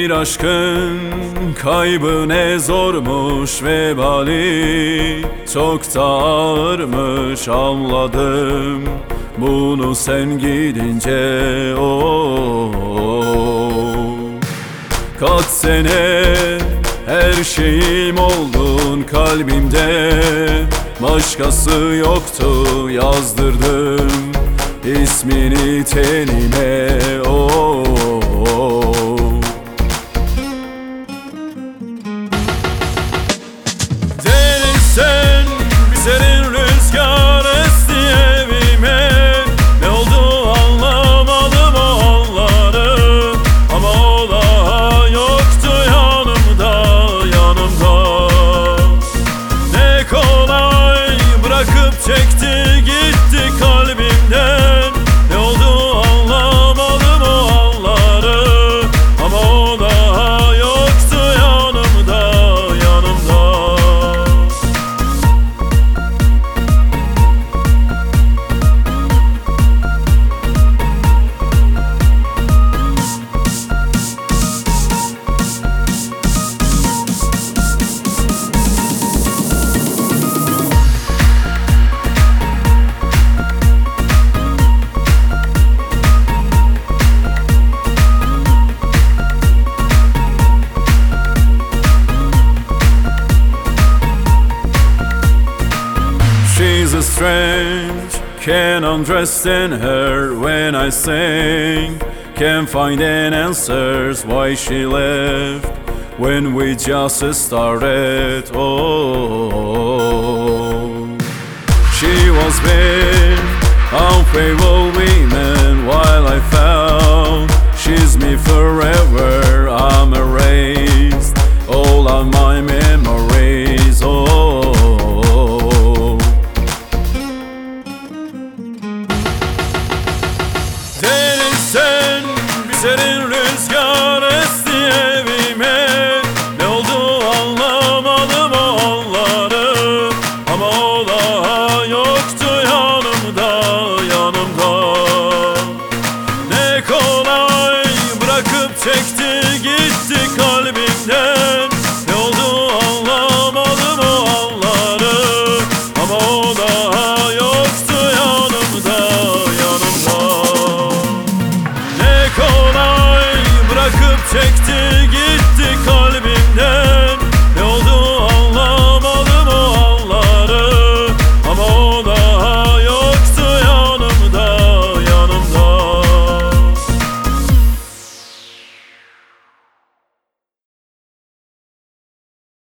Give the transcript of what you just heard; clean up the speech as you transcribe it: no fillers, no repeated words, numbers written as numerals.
Bir aşkın kaybı ne zormuş, vebali çok da ağırmış, anladım bunu sen gidince. Kaç sene her şeyim oldun kalbimde, başkası yoktu, yazdırdım ismini tenime. Sen bir serin rüzgar esti evime, ne oldu anlamadım o anları, ama o daha yoktu yanımda. Ne kolay bırakıp çekti gitti kalbimden, ne oldu anlamadım o anları, ama o daha yoktu yanımda. She's a strange, can't understand her when I sing, can't find any answers why she left when we just started. She was with unfaithful women while I found she's me forever. I'm erased all of my memories. Sen bir serin rüzgar esti evime, ne oldu anlamadım o anları, ama o daha yoktu yanımda. Ne kolay bırakıp çekti gitti kalbimden, ne oldu anlamadım o anları, ama o daha yoktu yanımda. Ne kolay bırakıp çekti